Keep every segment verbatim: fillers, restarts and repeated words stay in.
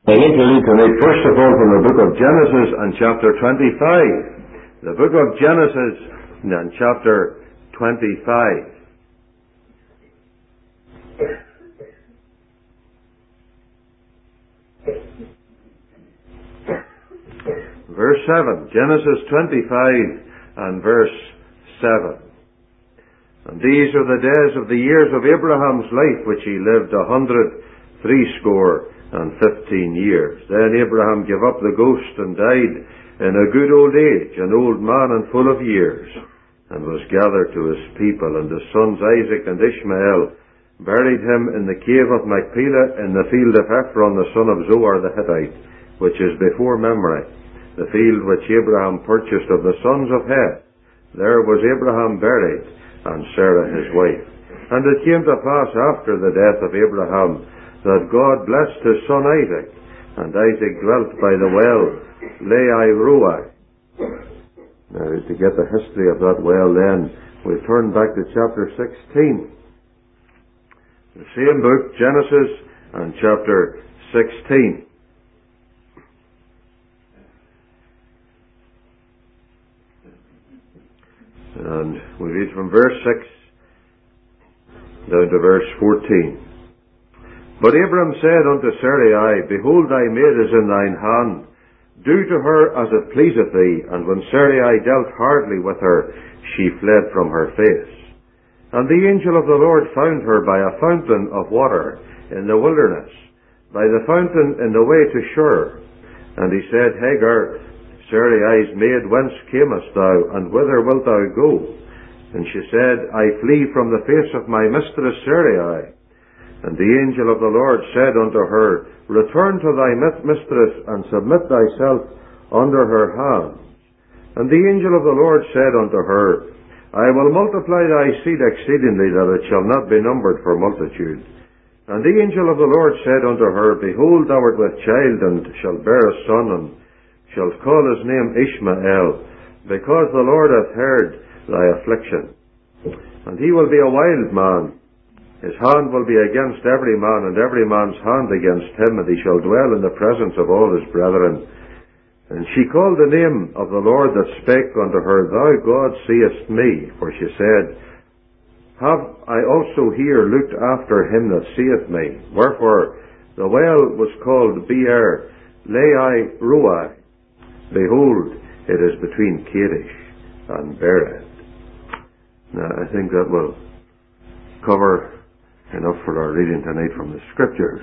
I want to read tonight, first of all, from the book of Genesis and chapter twenty-five. The book of Genesis and chapter twenty-five. Verse seven. Genesis twenty-five and verse seven. And these are the days of the years of Abraham's life, which he lived a hundred threescore and fifteen years. Then Abraham gave up the ghost and died in a good old age, an old man and full of years, and was gathered to his people. And his sons Isaac and Ishmael buried him in the cave of Machpelah in the field of Ephron the son of Zoar the Hittite, which is before Mamre, the field which Abraham purchased of the sons of Heth. There was Abraham buried, and Sarah his wife. And it came to pass after the death of Abraham that God blessed his son Isaac, and Isaac dwelt by the well Laai-Roi. Now, to get the history of that well, then we'll turn back to chapter sixteen. The same book, Genesis, and chapter sixteen. And we read from verse six down to verse fourteen. But Abram said unto Sarai, Behold, thy maid is in thine hand. Do to her as it pleaseth thee. And when Sarai dealt hardly with her, she fled from her face. And the angel of the Lord found her by a fountain of water in the wilderness, by the fountain in the way to Shur. And he said, Hagar, Sarai's maid, whence camest thou, and whither wilt thou go? And she said, I flee from the face of my mistress Sarai. And the angel of the Lord said unto her, Return to thy mistress, and submit thyself under her hands. And the angel of the Lord said unto her, I will multiply thy seed exceedingly, that it shall not be numbered for multitude. And the angel of the Lord said unto her, Behold, thou art with child, and shalt bear a son, and shalt call his name Ishmael, because the Lord hath heard thy affliction. And he will be a wild man. His hand will be against every man, and every man's hand against him, and he shall dwell in the presence of all his brethren. And she called the name of the Lord that spake unto her, Thou God seest me. For she said, Have I also here looked after him that seeth me? Wherefore the well was called Beer Laai-Roi. Behold, it is between Kadesh and Bered. Now, I think that will cover enough for our reading tonight from the Scriptures.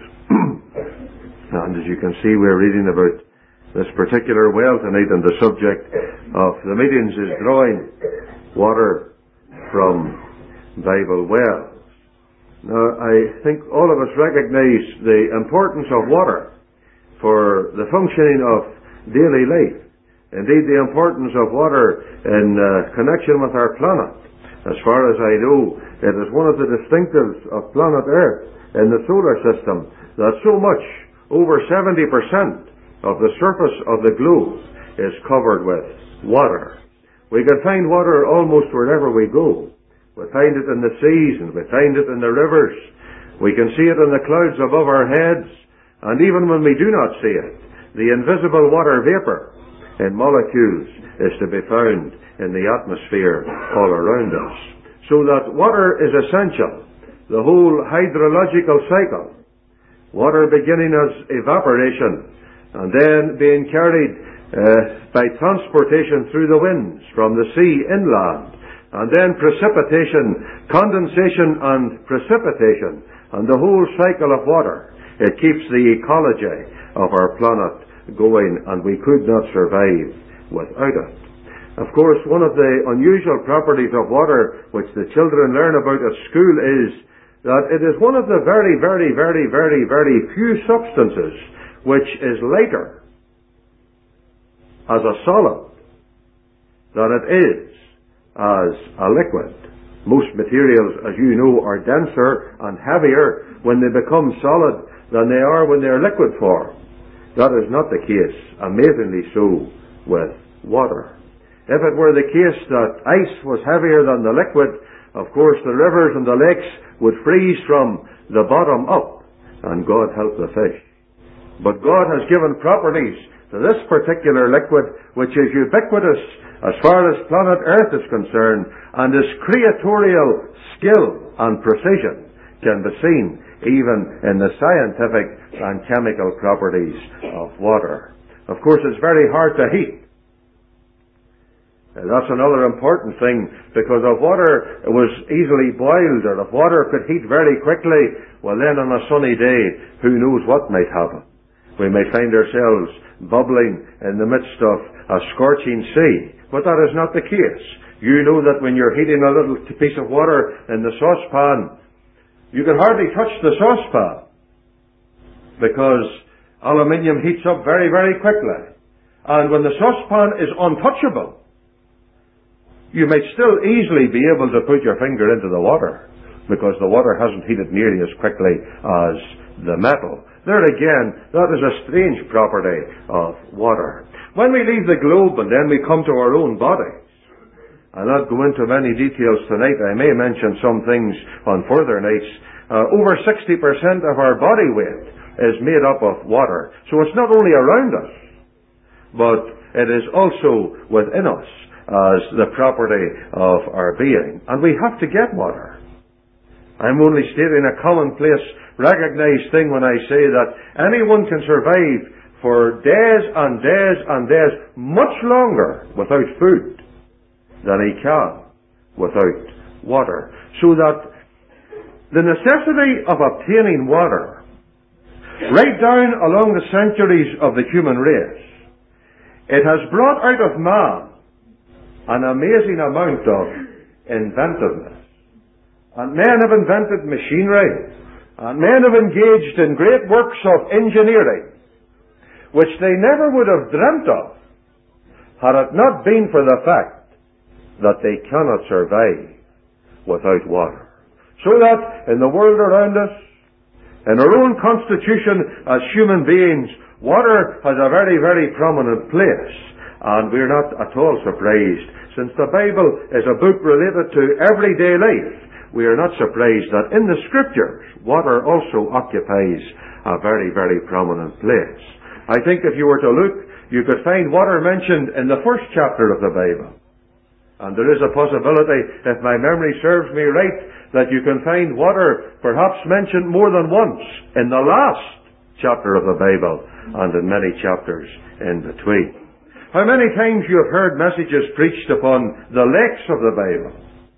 And as you can see, we're reading about this particular well tonight, and the subject of the meetings is drawing water from Bible wells. Now, I think all of us recognize the importance of water for the functioning of daily life. Indeed, the importance of water in uh, connection with our planet. As far as I know, it is one of the distinctives of planet Earth in the solar system that so much, over seventy percent of the surface of the globe is covered with water. We can find water almost wherever we go. We find it in the seas, and we find it in the rivers. We can see it in the clouds above our heads, and even when we do not see it, the invisible water vapor in molecules is to be found in the atmosphere all around us. So that water is essential. The whole hydrological cycle. Water beginning as evaporation, and then being carried uh, by transportation through the winds from the sea inland, and then precipitation, condensation and precipitation, and the whole cycle of water. It keeps the ecology of our planet going, and we could not survive without it. Of course, one of the unusual properties of water which the children learn about at school is that it is one of the very, very, very, very, very few substances which is lighter as a solid than it is as a liquid. Most materials, as you know, are denser and heavier when they become solid than they are when they're liquid form. That is not the case, amazingly so, with water. If it were the case that ice was heavier than the liquid, of course the rivers and the lakes would freeze from the bottom up, and God help the fish. But God has given properties to this particular liquid which is ubiquitous as far as planet Earth is concerned, and its creatorial skill and precision can be seen even in the scientific and chemical properties of water. Of course, it's very hard to heat. And that's another important thing, because if water was easily boiled, or if water could heat very quickly, well then on a sunny day, who knows what might happen. We may find ourselves bubbling in the midst of a scorching sea, but that is not the case. You know that when you're heating a little piece of water in the saucepan, you can hardly touch the saucepan, because aluminium heats up very, very quickly. And when the saucepan is untouchable, you may still easily be able to put your finger into the water, because the water hasn't heated nearly as quickly as the metal. There again, that is a strange property of water. When we leave the globe and then we come to our own bodies, I'll not go into many details tonight. I may mention some things on further nights. Uh, over sixty percent of our body weight is made up of water. So it's not only around us, but it is also within us as the property of our being. And we have to get water. I'm only stating a commonplace, recognized thing when I say that anyone can survive for days and days and days, much longer without food than he can without water. So that the necessity of obtaining water, right down along the centuries of the human race, it has brought out of man an amazing amount of inventiveness. And men have invented machinery, and men have engaged in great works of engineering, which they never would have dreamt of had it not been for the fact that they cannot survive without water. So that in the world around us, in our own constitution as human beings, water has a very, very prominent place. And we're not at all surprised. Since the Bible is a book related to everyday life, we are not surprised that in the Scriptures, water also occupies a very, very prominent place. I think if you were to look, you could find water mentioned in the first chapter of the Bible. And there is a possibility, if my memory serves me right, that you can find water perhaps mentioned more than once in the last chapter of the Bible and in many chapters in between. How many times you have heard messages preached upon the lakes of the Bible?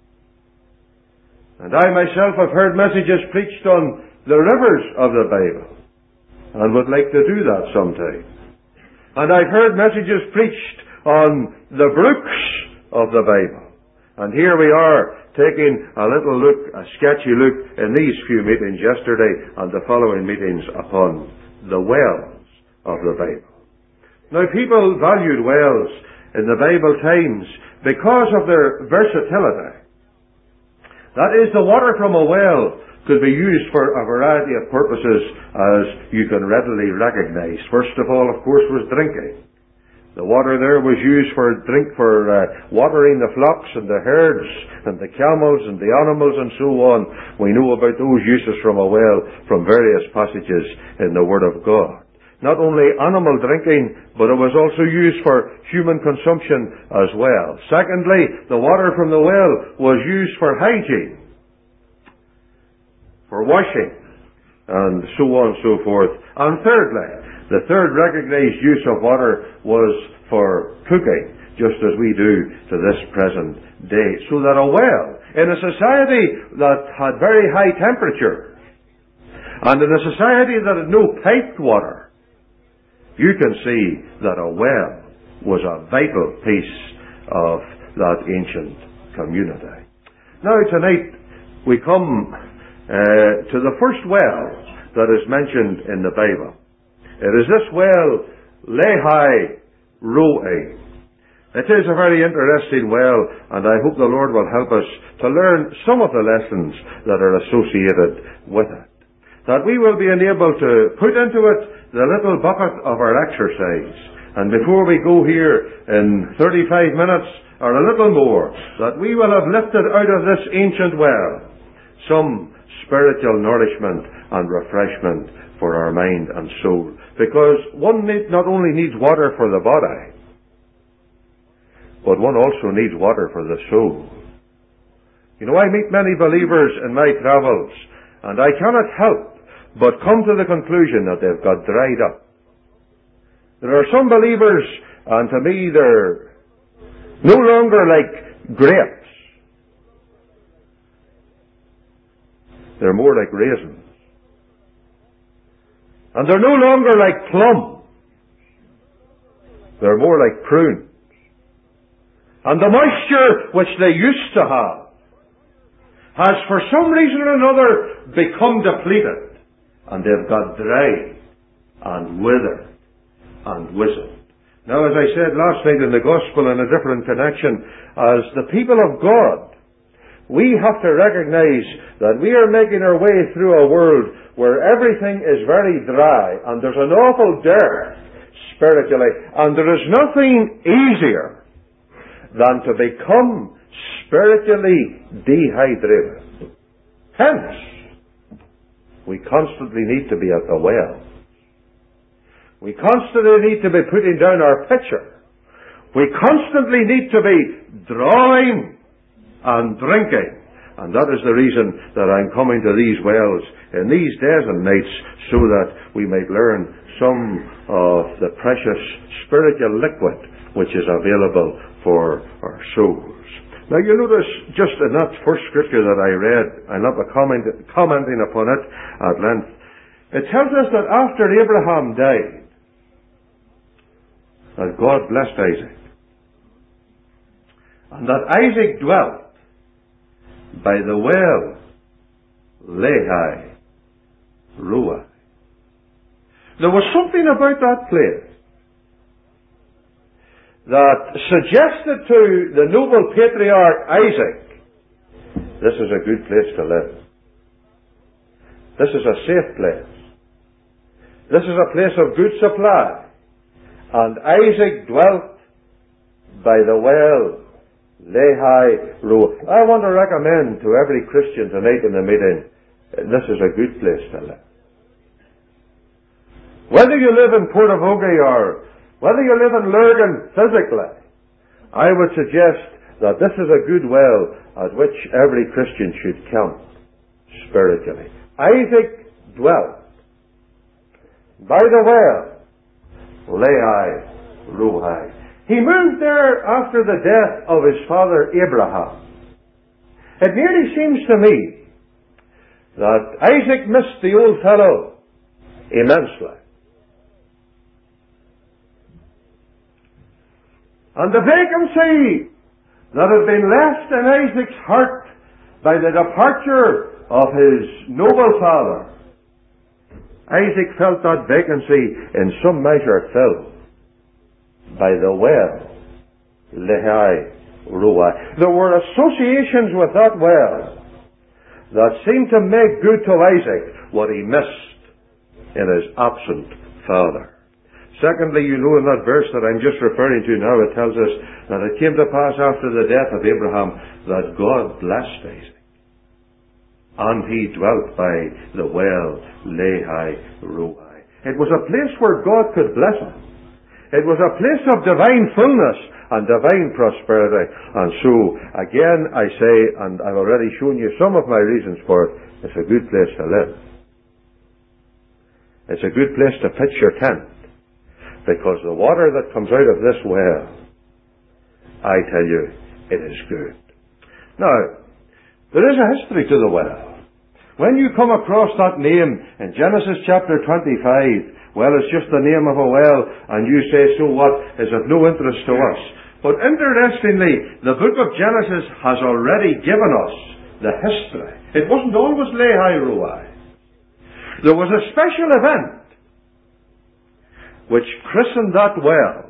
And I myself have heard messages preached on the rivers of the Bible, and would like to do that sometime. And I've heard messages preached on the brooks of the Bible. And here we are taking a little look, a sketchy look in these few meetings yesterday and the following meetings upon the wells of the Bible. Now, people valued wells in the Bible times because of their versatility. That is, the water from a well could be used for a variety of purposes, as you can readily recognize. First of all, of course, was drinking. The water there was used for drink for uh, watering the flocks and the herds and the camels and the animals and so on. We know about those uses from a well from various passages in the Word of God. Not only animal drinking, but it was also used for human consumption as well. Secondly, the water from the well was used for hygiene, for washing, and so on and so forth. And thirdly, the third recognized use of water was for cooking, just as we do to this present day. So that a well, in a society that had very high temperatures, and in a society that had no piped water, you can see that a well was a vital piece of that ancient community. Now tonight we come uh, to the first well that is mentioned in the Bible. It is this well, Lehi Roi. It is a very interesting well, and I hope the Lord will help us to learn some of the lessons that are associated with it. That we will be enabled to put into it the little bucket of our exercise. And before we go here in thirty-five minutes, or a little more, that we will have lifted out of this ancient well some spiritual nourishment and refreshment for our mind and soul. Because one need, not only needs water for the body, but one also needs water for the soul. You know, I meet many believers in my travels, and I cannot help but come to the conclusion that they've got dried up. There are some believers, and to me they're no longer like grapes. They're more like raisins. And they're no longer like plums. They're more like prunes. And the moisture which they used to have has for some reason or another become depleted. And they've got dry and withered and wizened. Now, as I said last night in the Gospel in a different connection, as the people of God, we have to recognize that we are making our way through a world where everything is very dry and there's an awful dearth spiritually, and there is nothing easier than to become spiritually dehydrated. Hence, we constantly need to be at the well. We constantly need to be putting down our pitcher. We constantly need to be drawing and drinking. And that is the reason that I'm coming to these wells in these days and nights, so that we might learn some of the precious spiritual liquid which is available for our souls. Now you notice just in that first scripture that I read, I'm not comment, commenting upon it at length, it tells us that after Abraham died, that God blessed Isaac. And that Isaac dwelt by the well Lehi Ruah. There was something about that place that suggested to the noble patriarch Isaac, this is a good place to live. This is a safe place. This is a place of good supply. And Isaac dwelt by the well Lehi Ruah. I want to recommend to every Christian tonight in the meeting, this is a good place to live. Whether you live in Portavogie or whether you live in Lurgan physically, I would suggest that this is a good well at which every Christian should count spiritually. Isaac dwelt by the well Lehi Ruah. He moved there after the death of his father Abraham. It nearly seems to me that Isaac missed the old fellow immensely. And the vacancy that had been left in Isaac's heart by the departure of his noble father, Isaac felt that vacancy in some measure filled by the well Lehi Ruah. There were associations with that well that seemed to make good to Isaac what he missed in his absent father. Secondly, you know in that verse that I'm just referring to now, it tells us that it came to pass after the death of Abraham that God blessed Isaac. And he dwelt by the well Lehi Ruah. It was a place where God could bless him. It was a place of divine fullness and divine prosperity. And so, again, I say, and I've already shown you some of my reasons for it, it's a good place to live. It's a good place to pitch your tent. Because the water that comes out of this well, I tell you, it is good. Now, there is a history to the well. When you come across that name in Genesis chapter twenty-five, well, it's just the name of a well, and you say, so what, is of no interest to us. But interestingly, the book of Genesis has already given us the history. It wasn't always Lehi Ruah. There was a special event which christened that well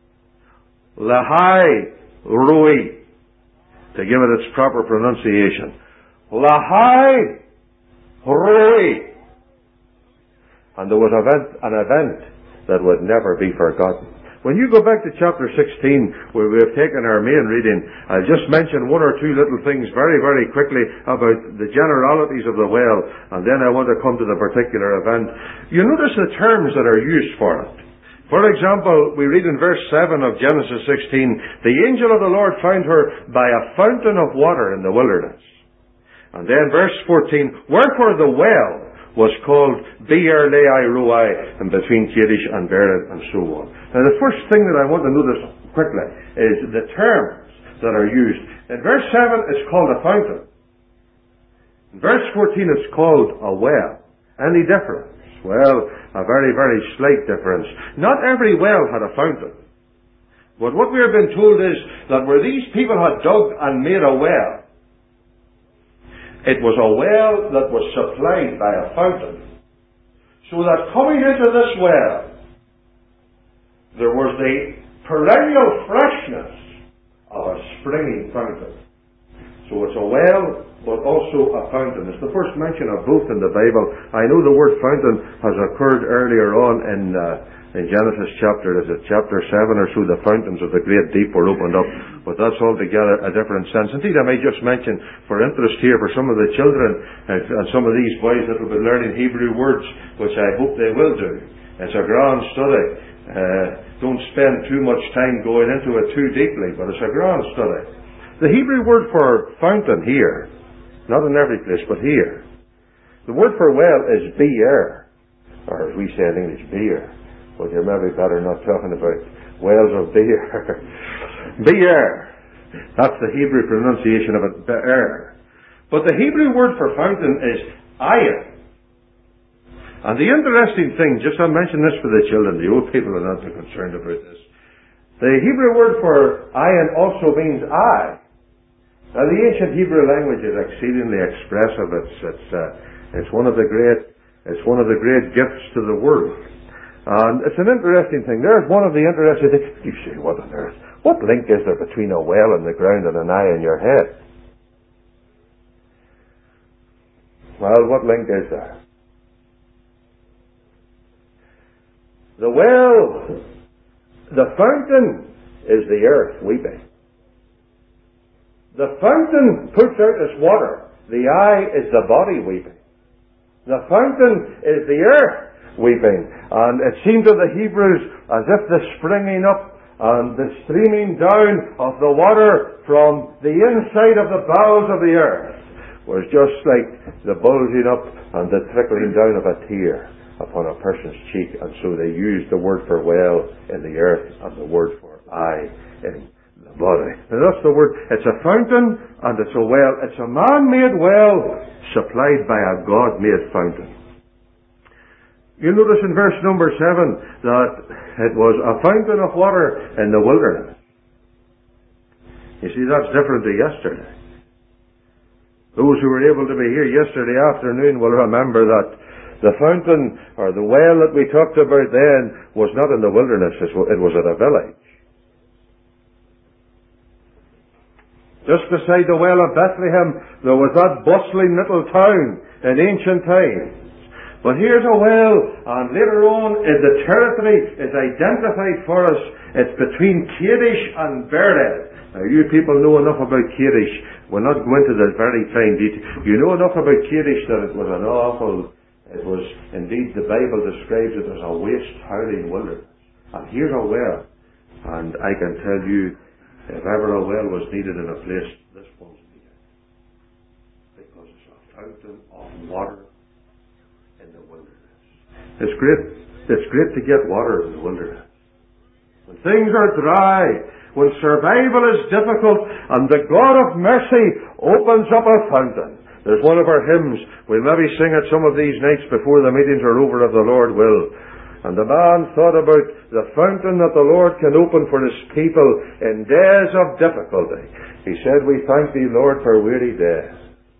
Lehi Ruah, to give it its proper pronunciation. Lehi Ruah. And there was event, an event that would never be forgotten. When you go back to chapter sixteen, where we have taken our main reading, I'll just mention one or two little things very, very quickly about the generalities of the well, and then I want to come to the particular event. You notice the terms that are used for it. For example, we read in verse seven of Genesis sixteen, the angel of the Lord found her by a fountain of water in the wilderness. And then verse fourteen, wherefore the well was called Beer Lai Roi, and between Kadesh and Bered, and so on. Now the first thing that I want to notice quickly is the terms that are used. In verse seven it's called a fountain. In verse fourteen it's called a well. Any difference? Well, a very, very slight difference. Not every well had a fountain. But what we are being told is that where these people had dug and made a well, it was a well that was supplied by a fountain. So that coming into this well, there was the perennial freshness of a springing fountain. So it's a well, but also a fountain. It's the first mention of both in the Bible. I know the word fountain has occurred earlier on in uh, in Genesis chapter, is it chapter seven or so, the fountains of the great deep were opened up. But that's altogether a different sense. Indeed, I may just mention, for interest here, for some of the children and, and some of these boys that will be learning Hebrew words, which I hope they will do. It's a grand study. Uh, don't spend too much time going into it too deeply, but it's a grand study. The Hebrew word for fountain here, not in every place, but here, the word for well is beer, or as we say in English, beer. But you're maybe better not talking about wells of beer. Beer. That's the Hebrew pronunciation of it, be'er. But the Hebrew word for fountain is ayin. And the interesting thing, just I'll mention this for the children, the old people are not too concerned about this. The Hebrew word for ayin also means eye. Now the ancient Hebrew language is exceedingly expressive. It's, it's, uh, it's one of the great, it's one of the great gifts to the world. And it's an interesting thing. There's one of the interesting things. You say, what on earth? What link is there between a well in the ground and an eye in your head? Well, what link is there? The well, the fountain is the earth weeping. The fountain puts out its water. The eye is the body weeping. The fountain is the earth weeping. And it seemed to the Hebrews as if the springing up and the streaming down of the water from the inside of the bowels of the earth was just like the bulging up and the trickling down of a tear upon a person's cheek. And so they used the word for well in the earth and the word for eye in the body. Now that's the word. It's a fountain and it's a well. It's a man-made well supplied by a God-made fountain. You notice in verse number seven that it was a fountain of water in the wilderness. You see, that's different to yesterday. Those who were able to be here yesterday afternoon will remember that the fountain, or the well that we talked about then, was not in the wilderness, it was at a village. Just beside the well of Bethlehem, there was that bustling little town in ancient times. But here's a well, and later on the territory is identified for us. It's between Kadesh and Bered. Now you people know enough about Kadesh. We'll not go into the very fine detail. You know enough about Kadesh that it was an awful, it was, indeed the Bible describes it as a waste, howling wilderness. And here's a well. And I can tell you, if ever a well was needed in a place, this one's needed. Because it's a fountain of water in the wilderness. It's great. It's great to get water in the wilderness. When things are dry, when survival is difficult, and the God of mercy opens up a fountain. There's one of our hymns. We'll maybe sing it some of these nights before the meetings are over, if the Lord will. And the man thought about the fountain that the Lord can open for His people in days of difficulty. He said, we thank Thee, Lord, for weary days,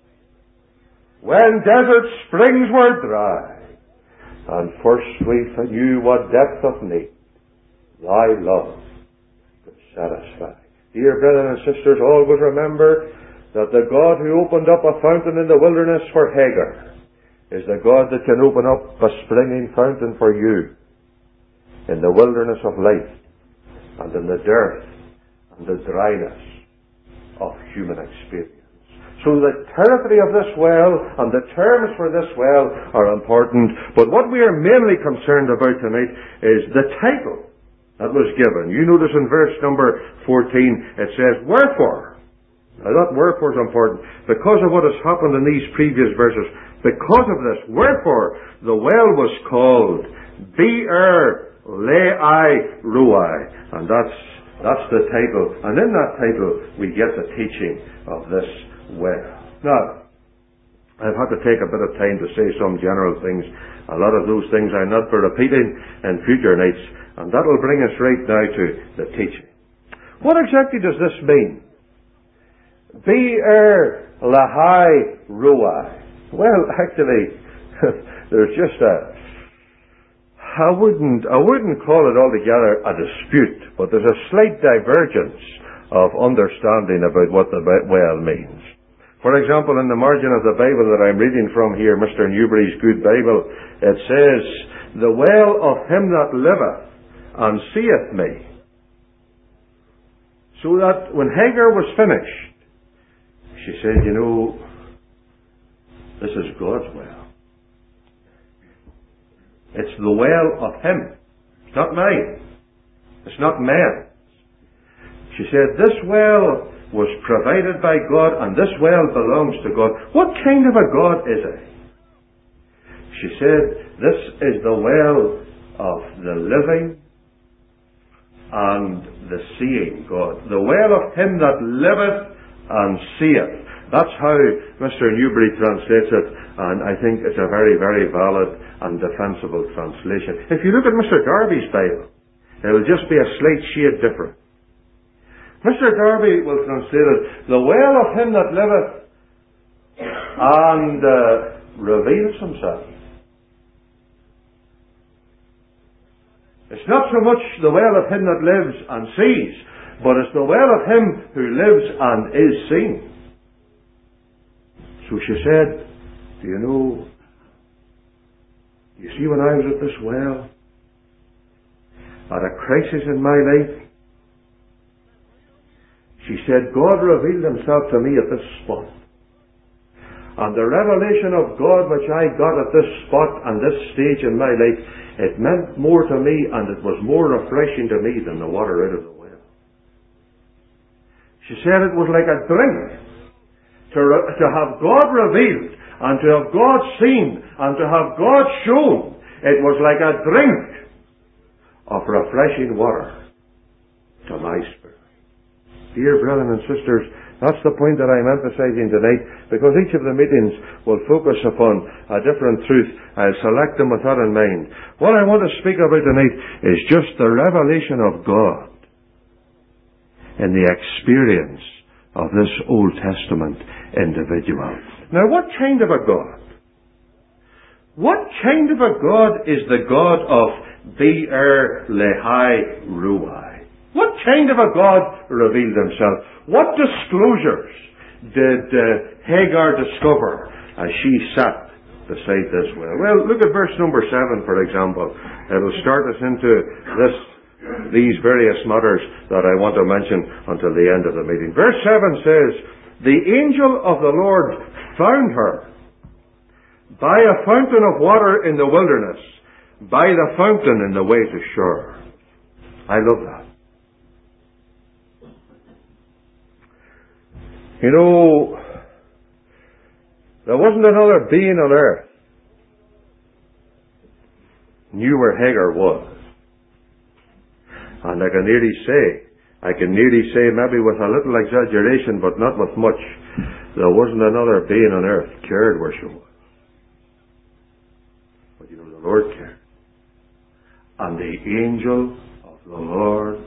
when desert springs were dry, and first we knew what depth of need Thy love could satisfy. Dear brethren and sisters, always remember that the God who opened up a fountain in the wilderness for Hagar is the God that can open up a springing fountain for you in the wilderness of life and in the dearth and the dryness of human experience. So the territory of this well and the terms for this well are important, but what we are mainly concerned about tonight is the title that was given. You notice in verse number fourteen, it says, wherefore. Now that wherefore is important, because of what has happened in these previous verses. Because of this, wherefore the well was called Be'er Lahai Roi, and that's that's the title. And in that title we get the teaching of this well. Now, I've had to take a bit of time to say some general things. A lot of those things I'm not for repeating in future nights, and that will bring us right now to the teaching. What exactly does this mean? Be'er Lahai Roi. Well, actually, there's just a, I wouldn't, I wouldn't call it altogether a dispute, but there's a slight divergence of understanding about what the well means. For example, in the margin of the Bible that I'm reading from here, Mister Newbury's Good Bible, it says, the well of him that liveth and seeth me. So that when Hagar was finished, she said, you know, this is God's well. It's the well of him. It's not mine. It's not man's. She said, this well was provided by God, and this well belongs to God. What kind of a God is it? She said, this is the well of the living and the seeing God. The well of him that liveth and seeth. That's how Mister Newbury translates it, and I think it's a very, very valid and defensible translation. If you look at Mister Darby's Bible, it'll just be a slight shade different. Mister Darby will translate it, the well of him that liveth and uh, reveals himself. It's not so much the well of him that lives and sees, but it's the well of him who lives and is seen. So she said, do you know, you see when I was at this well, at a crisis in my life, she said, God revealed himself to me at this spot. And the revelation of God which I got at this spot and this stage in my life, it meant more to me and it was more refreshing to me than the water out of the well. She said it was like a drink. To, re- to have God revealed and to have God seen and to have God shown, it was like a drink of refreshing water to my spirit. Dear brethren and sisters, that's the point that I'm emphasizing tonight, because each of the meetings will focus upon a different truth. I'll select them with that in mind. What I want to speak about tonight is just the revelation of God in the experience of this Old Testament individual. Now, what kind of a God? What kind of a God is the God of Be'er Lahai Roi? What kind of a God revealed himself? What disclosures did uh, Hagar discover as she sat beside this well? Well, look at verse number seven, for example. It'll start us into this these various matters that I want to mention until the end of the meeting. Verse seven says, the angel of the Lord found her by a fountain of water in the wilderness, by the fountain in the way to Shur. I love that. You know, there wasn't another being on earth knew where Hagar was. And I can nearly say, I can nearly say maybe with a little exaggeration, but not with much, there wasn't another being on earth cared where she was. But you know, the Lord cared. And the angel of the Lord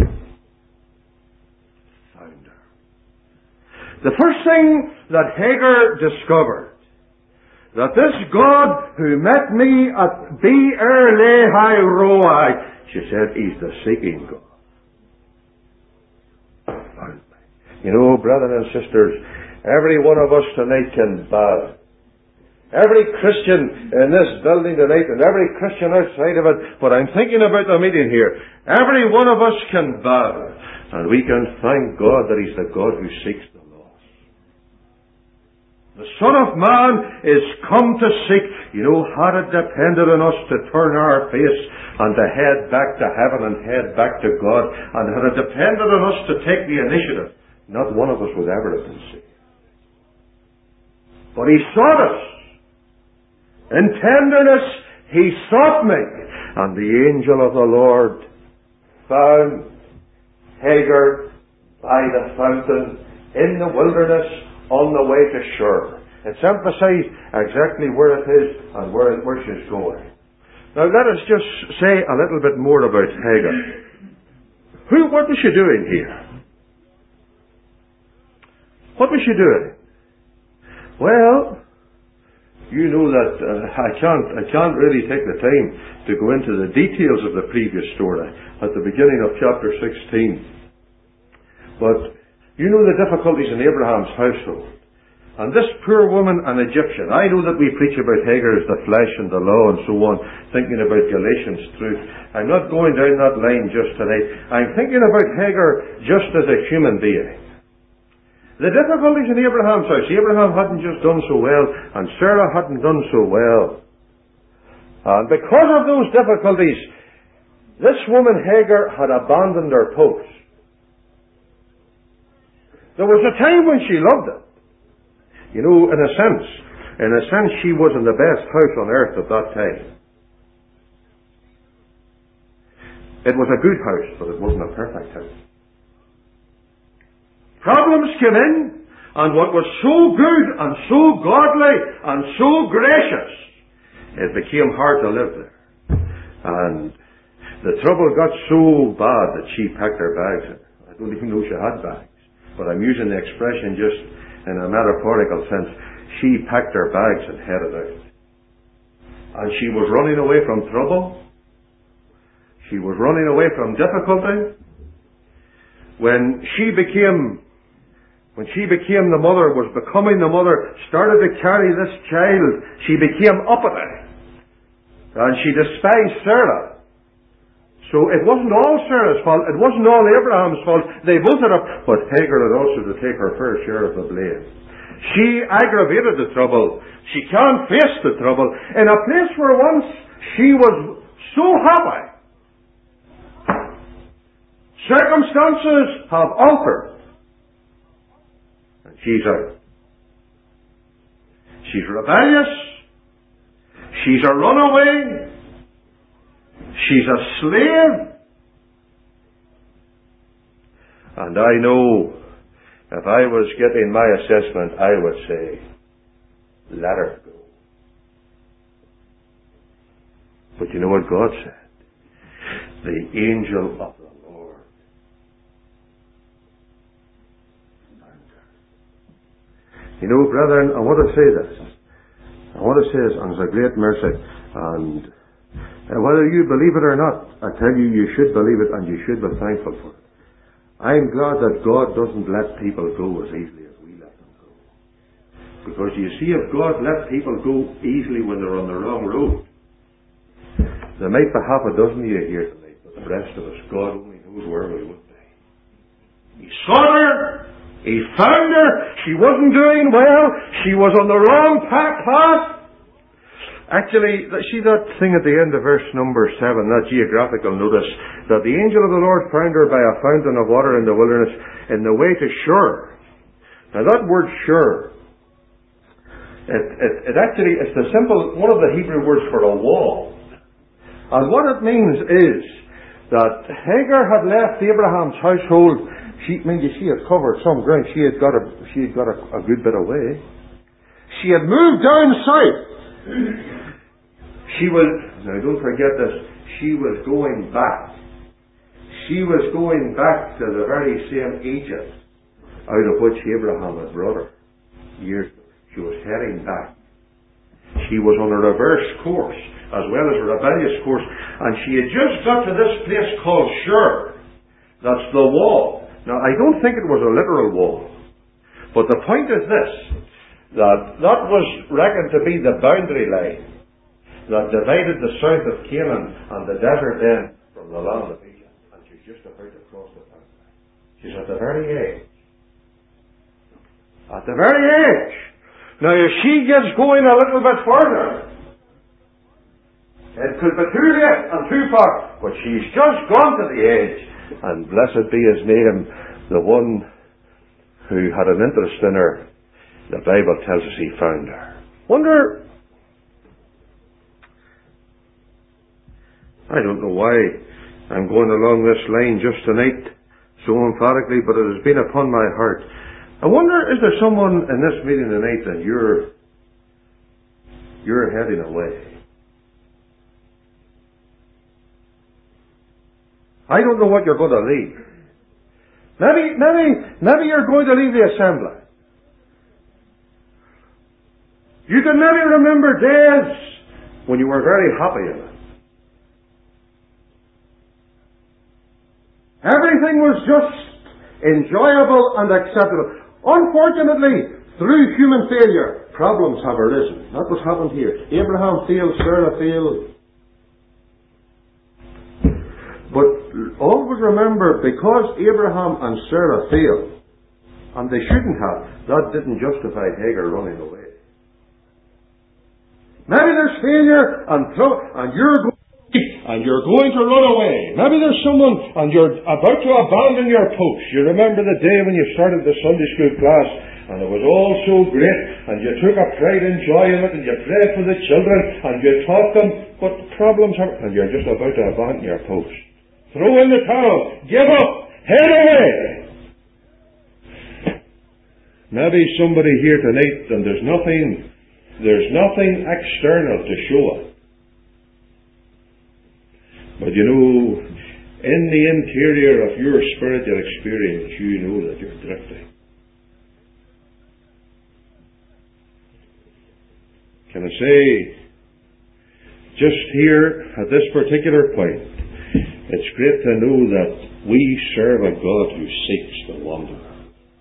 found her. The first thing that Hagar discovered, that this God who met me at Be'er Lahai Roi, she said, he's the seeking God. You know, brethren and sisters, every one of us tonight can bow Every Christian in this building tonight and every Christian outside of it, but I'm thinking about the meeting here, every one of us can bow and we can thank God that He's the God who seeks the lost. The Son of Man is come to seek. You know, had it depended on us to turn our face and to head back to heaven and head back to God, and had it depended on us to take the initiative, not one of us would ever have been saved. But He sought us. In tenderness He sought me, and the angel of the Lord found Hagar by the fountain in the wilderness on the way to Shur. It's emphasized exactly where it is and where, it, where she's going. Now let us just say a little bit more about Hagar. Who, what was she doing here? What was she doing? Well, you know that uh, I can't I can't really take the time to go into the details of the previous story at the beginning of chapter sixteen. But you know the difficulties in Abraham's household. And this poor woman, an Egyptian. I know that we preach about Hagar as the flesh and the law and so on, thinking about Galatians truth. I'm not going down that line just tonight. I'm thinking about Hagar just as a human being. The difficulties in Abraham's house. Abraham hadn't just done so well, and Sarah hadn't done so well. And because of those difficulties, this woman Hagar had abandoned her post. There was a time when she loved it. You know, in a sense, in a sense she was in the best house on earth at that time. It was a good house, but it wasn't a perfect house. Problems came in, and what was so good and so godly and so gracious, it became hard to live there. And the trouble got so bad that she packed her bags. I don't even know she had bags, but I'm using the expression just in a metaphorical sense. She packed her bags and headed out. And she was running away from trouble. She was running away from difficulty. When she became When she became the mother, was becoming the mother, started to carry this child, she became uppity. And she despised Sarah. So it wasn't all Sarah's fault, it wasn't all Abraham's fault. They both had a... But Hagar had also to take her fair share of the blame. She aggravated the trouble. She can't face the trouble. In a place where once she was so happy. Circumstances have altered. And she's out. She's rebellious. She's a runaway. She's a slave. And I know if I was getting my assessment, I would say, let her go. But you know what God said? The angel of the Lord found her. You know, brethren, I want to say this. I want to say this, and it's a great mercy. And uh, whether you believe it or not, I tell you, you should believe it and you should be thankful for it. I'm glad that God doesn't let people go as easily as we let them go. Because you see, if God let people go easily when they're on the wrong road, there might be half a dozen of you here tonight, but the rest of us, God only knows where we would be. He sought her, He found her, she wasn't doing well, she was on the wrong path. Actually, see that thing at the end of verse number seven, that geographical notice, that the angel of the Lord found her by a fountain of water in the wilderness in the way to Shur. Now that word Shur, it, it, it actually, it's the simple, one of the Hebrew words for a wall. And what it means is that Hagar had left Abraham's household. She, I mean, you see, it covered some ground. She had got a, she had got a, a good bit away. She had moved down south. She was, now don't forget this, she was going back. She was going back to the very same Egypt out of which Abraham had brought her years ago. She was heading back. She was on a reverse course as well as a rebellious course, and she had just got to this place called Shur. That's the wall. Now I don't think it was a literal wall, but the point is this, that that was reckoned to be the boundary line that divided the south of Canaan and the desert then from the land of Egypt. And she's just about to cross the boundary. She's at the very edge. At the very edge. Now if she gets going a little bit further, it could be too late and too far. But she's just gone to the edge. And blessed be his name, the one who had an interest in her. The Bible tells us he found her. Wonder, I don't know why I'm going along this line just tonight so emphatically, but it has been upon my heart. I wonder, is there someone in this meeting tonight that you're you're heading away? I don't know what you're going to leave. Maybe, maybe, maybe you're going to leave the assembly. You can maybe remember days when you were very happy in it. Everything was just enjoyable and acceptable. Unfortunately, through human failure, problems have arisen. That's what happened here. Abraham failed, Sarah failed. But always remember, because Abraham and Sarah failed, and they shouldn't have, that didn't justify Hagar running away. Maybe there's failure and trouble, and you're going, and you're going to run away. Maybe there's someone, and you're about to abandon your post. You remember the day when you started the Sunday school class, and it was all so great, and you took a pride and joy in it, and you prayed for the children, and you taught them, but problems are, and you're just about to abandon your post. Throw in the towel. Give up. Head away. Maybe somebody here tonight, and there's nothing, there's nothing external to show it. But you know, in the interior of your spiritual experience, you know that you're drifting. Can I say, just here at this particular point, it's great to know that we serve a God who seeks the wanderer.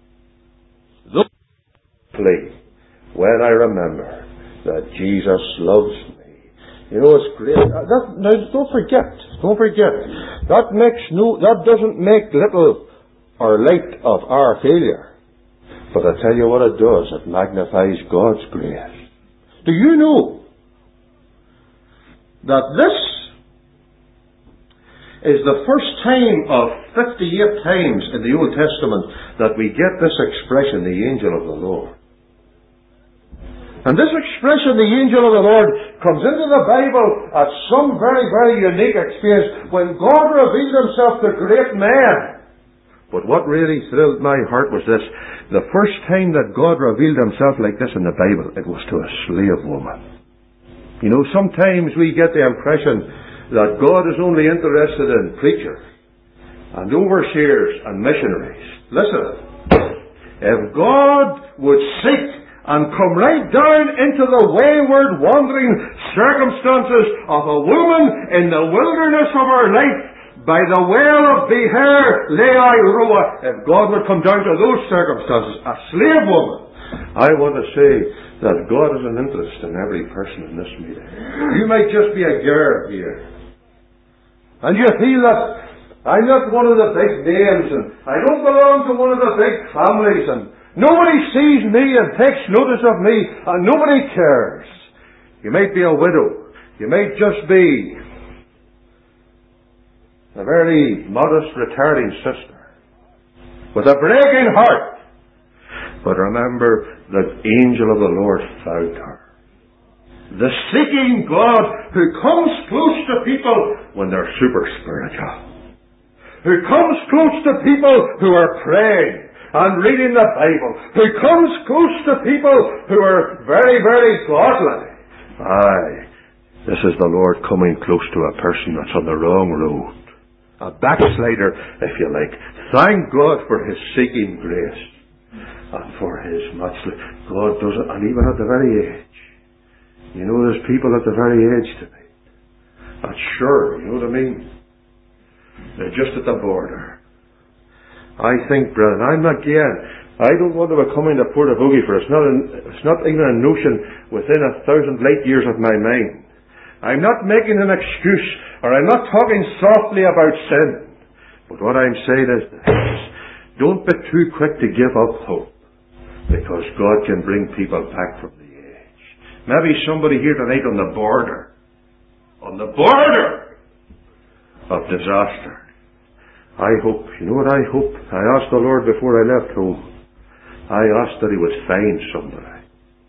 Thus, when I remember that Jesus loves me, you know, it's great. That, now, don't forget, don't forget, that makes no, that doesn't make little or light of our failure. But I tell you what it does, it magnifies God's grace. Do you know that this is the first time of fifty-eight times in the Old Testament that we get this expression, the angel of the Lord. And this expression, the angel of the Lord, comes into the Bible at some very, very unique experience when God revealed himself to great men. But what really thrilled my heart was this. The first time that God revealed himself like this in the Bible, it was to a slave woman. You know, sometimes we get the impression that God is only interested in preachers and overseers and missionaries. Listen, if God would seek and come right down into the wayward, wandering circumstances of a woman in the wilderness of her life, by the well of Beher, Lehi, Roa, if God would come down to those circumstances, a slave woman, I want to say that God has an interest in every person in this meeting. You might just be a girl here, and you feel that I'm not one of the big names, and I don't belong to one of the big families, and nobody sees me and takes notice of me, and nobody cares. You might be a widow. You might just be a very modest, retiring sister with a breaking heart. But remember, the angel of the Lord found her. The seeking God who comes close to people when they're super spiritual. Who comes close to people who are praying and reading the Bible. Who comes close to people who are very, very godly. Aye, this is the Lord coming close to a person that's on the wrong road. A backslider, if you like. Thank God for his seeking grace. And for his much. God does it, and even at the very edge. You know, there's people at the very edge tonight. That's sure, you know what I mean? They're just at the border. I think, brethren, I'm not again, I don't want to become into Portavogie, for it's not, an, it's not even a notion within a thousand light years of my mind. I'm not making an excuse, or I'm not talking softly about sin. But what I'm saying is this: don't be too quick to give up hope, because God can bring people back from the edge. Maybe somebody here tonight on the border, on the border of disaster. I hope, you know what I hope? I asked the Lord before I left home. I asked that He would find somebody.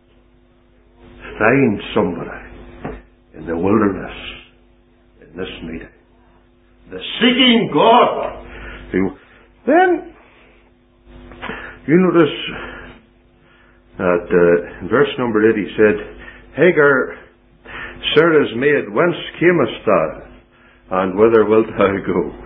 Find somebody in the wilderness, in this meeting. The seeking God. Who, then, you notice that uh, in verse number eight He said, Hagar, Sarah's maid, whence camest thou, and whither wilt thou go?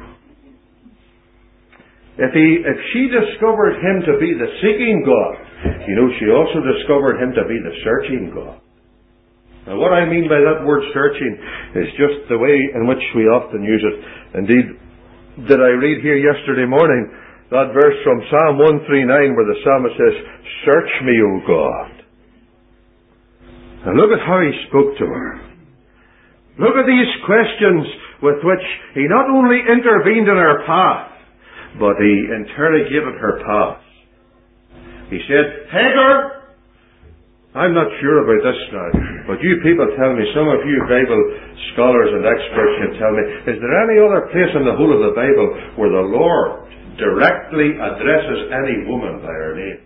If he, if she discovered him to be the seeking God, you know, she also discovered him to be the searching God. Now, what I mean by that word searching is just the way in which we often use it. Indeed, did I read here yesterday morning that verse from Psalm one thirty-nine where the psalmist says, "Search me, O God." And look at how he spoke to her. Look at these questions with which he not only intervened in her path, but he interrogated her past. He said, Hagar, I'm not sure about this now, but you people tell me, some of you Bible scholars and experts can tell me, is there any other place in the whole of the Bible where the Lord directly addresses any woman by her name?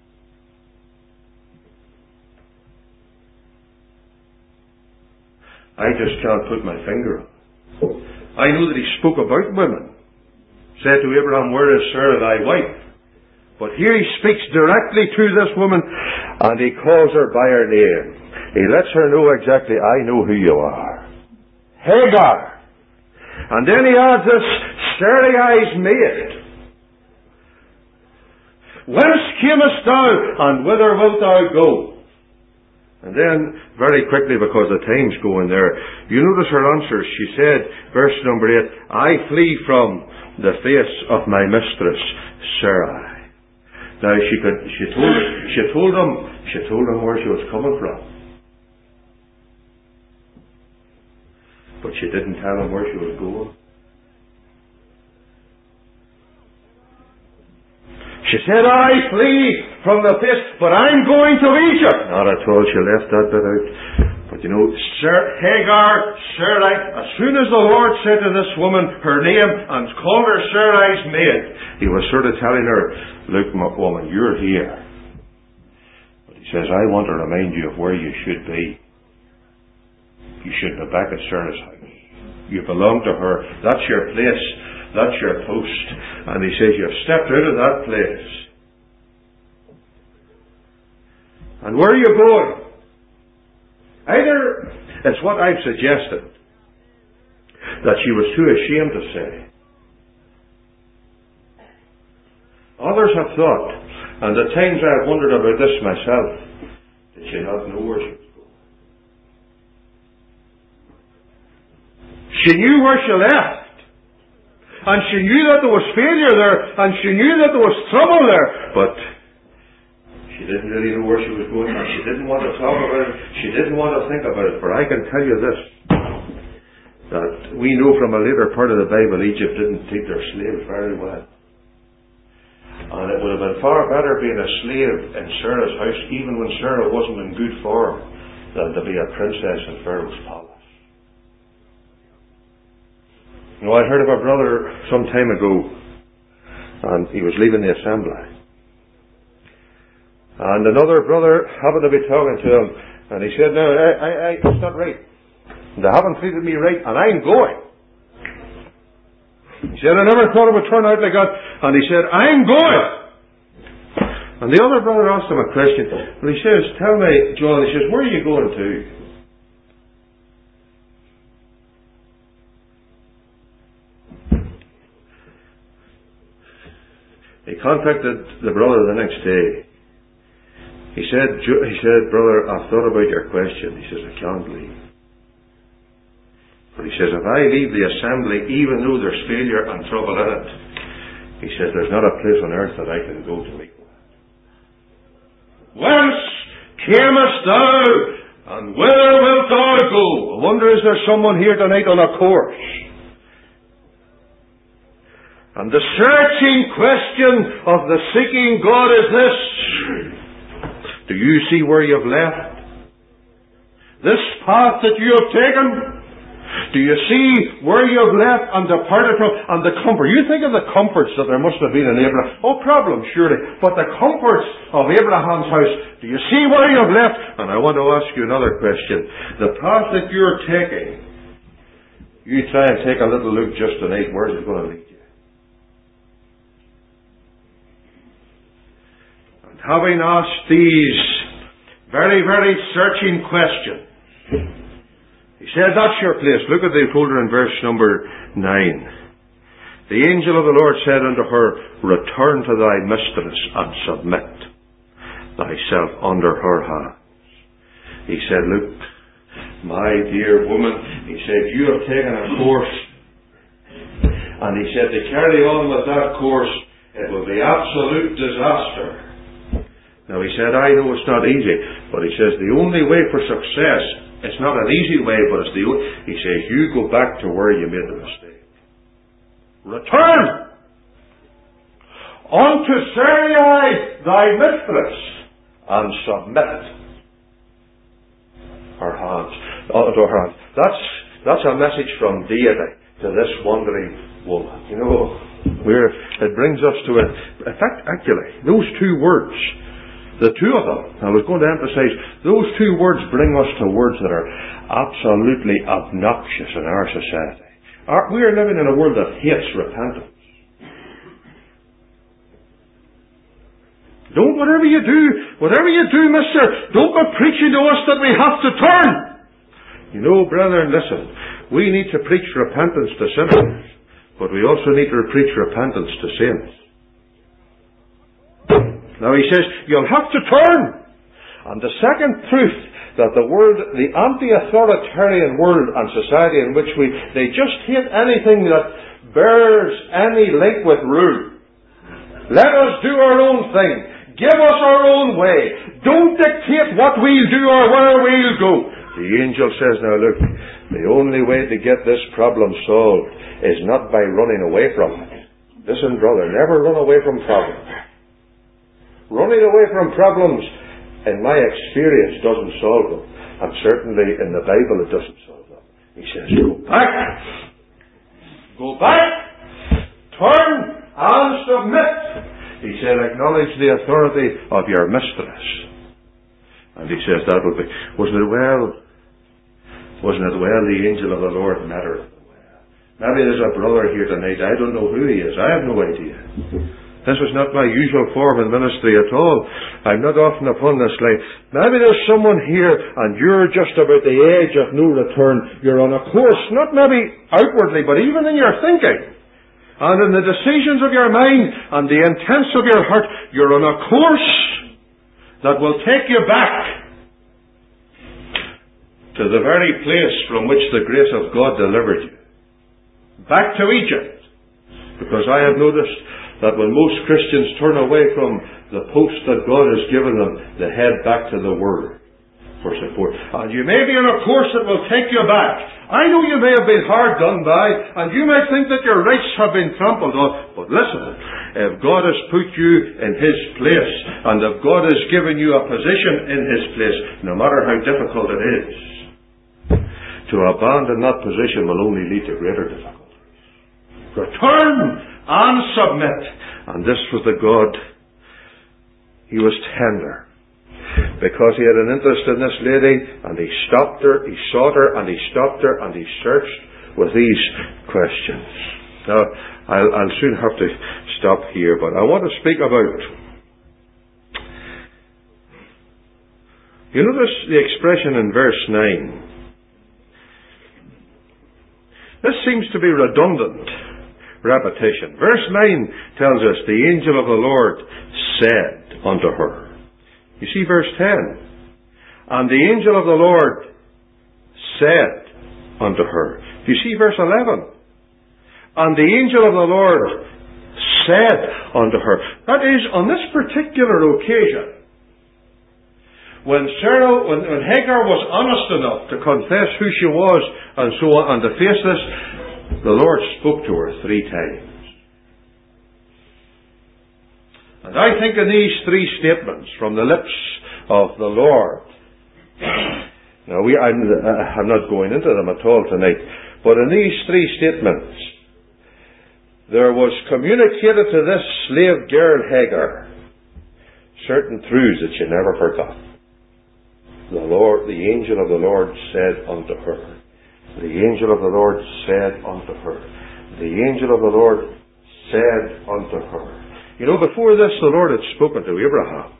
I just can't put my finger on it. I know that he spoke about women. Said to Abraham, where is Sarah thy wife? But here he speaks directly to this woman, and he calls her by her name. He lets her know exactly, I know who you are. Hagar. And then he adds this, Sarai's maid. Whence camest thou, and whither wilt thou go? And then, very quickly, because the time's going there, you notice her answers. She said, verse number eight, I flee from the face of my mistress, Sarai. Now she could, she told, she told him, she told him where she was coming from. But she didn't tell him where she was going. She said, I flee from the face, but I'm going to Egypt. Not at all, she left that bit out. But you know, Sir Hagar, Sarai, as soon as the Lord said to this woman her name and called her Sarai's maid, he was sort of telling her, look, my woman, you're here. But he says, I want to remind you of where you should be. You should be back at Sarah's house. You belong to her. That's your place. That's your post. And he says, you've stepped out of that place. And where are you going? Either it's what I've suggested, that she was too ashamed to say. Others have thought, and at times I have wondered about this myself, did she not know where she was going? She knew where she left. And she knew that there was failure there, and she knew that there was trouble there, but she didn't really know where she was going, and she didn't want to talk about it, she didn't want to think about it. For I can tell you this, that we know from a later part of the Bible, Egypt didn't treat their slaves very well. And it would have been far better being a slave in Sarah's house, even when Sarah wasn't in good form, than to be a princess in Pharaoh's palace. You know, I heard of a brother some time ago, and he was leaving the assembly. And another brother happened to be talking to him, and he said, no, I, I, I, it's not right. They haven't treated me right, and I'm going. He said, I never thought it would turn out like that. And he said, I'm going. And the other brother asked him a question. And he says, tell me, John, he says, where are you going to? He contacted the brother the next day. He said, he said, brother, I've thought about your question. He says, I can't leave. But he says, if I leave the assembly, even though there's failure and trouble in it, he says, there's not a place on earth that I can go to meet with. Whence camest thou, and whither wilt thou go? I wonder, is there someone here tonight on a course? And the searching question of the seeking God is this: do you see where you've left? This path that you have taken? Do you see where you have left and departed from? And the comfort. You think of the comforts that there must have been in Abraham. Oh, problems, surely. But the comforts of Abraham's house. Do you see where you have left? And I want to ask you another question. The path that you're taking, you try and take a little look just tonight. Where is it going to lead you? And having asked these very, very searching questions, he said, that's your place. Look at the folder in verse number nine. The angel of the Lord said unto her, return to thy mistress and submit thyself under her hands. He said, look, my dear woman, he said, you have taken a course. And he said, to carry on with that course, it will be absolute disaster. Now he said, I know it's not easy, but he says, the only way for success, it's not an easy way, but it's the only. He says, you go back to where you made the mistake. Return unto Sarai thy mistress and submit her hands unto her hands. That's that's a message from deity to this wandering woman. You know, where it brings us to it. In fact, actually, those two words. The two of them, I was going to emphasize, those two words bring us to words that are absolutely obnoxious in our society. Our, we are living in a world that hates repentance. Don't, whatever you do, whatever you do, mister, don't go preaching to us that we have to turn. You know, brethren, listen, we need to preach repentance to sinners, but we also need to preach repentance to saints. Now he says, you'll have to turn. And the second truth, that the world, the anti-authoritarian world and society in which we, they just hate anything that bears any link with rule. Let us do our own thing. Give us our own way. Don't dictate what we'll do or where we'll go. The angel says, now look, the only way to get this problem solved is not by running away from it. Listen, brother, never run away from problems. Running away from problems, in my experience, doesn't solve them. And certainly in the Bible it doesn't solve them. He says, go back. Go back. Turn and submit. He said, acknowledge the authority of your mistress. And he says, that would be, wasn't it well? Wasn't it well the angel of the Lord met her? Maybe there's a brother here tonight. I don't know who he is. I have no idea. This is not my usual form in ministry at all. I'm not often upon this line. Maybe there's someone here and you're just about the age of no return. You're on a course, not maybe outwardly, but even in your thinking. And in the decisions of your mind and the intents of your heart, you're on a course that will take you back to the very place from which the grace of God delivered you. Back to Egypt. Because I have noticed that when most Christians turn away from the post that God has given them, they head back to the Word for support. And you may be on a course that will take you back. I know you may have been hard done by, and you may think that your rights have been trampled on, but listen, if God has put you in His place, and if God has given you a position in His place, no matter how difficult it is, to abandon that position will only lead to greater difficulties. Return and submit. And this was the God. He was tender, because he had an interest in this lady, and he stopped her, he sought her, and he stopped her, and he searched with these questions. Now, I'll, I'll soon have to stop here, but I want to speak about, you notice the expression in verse nine. This seems to be redundant repetition. Verse nine tells us, the angel of the Lord said unto her. You see verse ten. And the angel of the Lord said unto her. You see verse eleven. And the angel of the Lord said unto her. That is, on this particular occasion, when Sarah, when, when Hagar was honest enough to confess who she was and so on, and to face this, the Lord spoke to her three times. And I think in these three statements from the lips of the Lord, now we, I'm, I'm not going into them at all tonight, but in these three statements, there was communicated to this slave girl Hagar certain truths that she never forgot. The Lord, the angel of the Lord said unto her, the angel of the Lord said unto her, the angel of the Lord said unto her. You know, before this, the Lord had spoken to Abraham.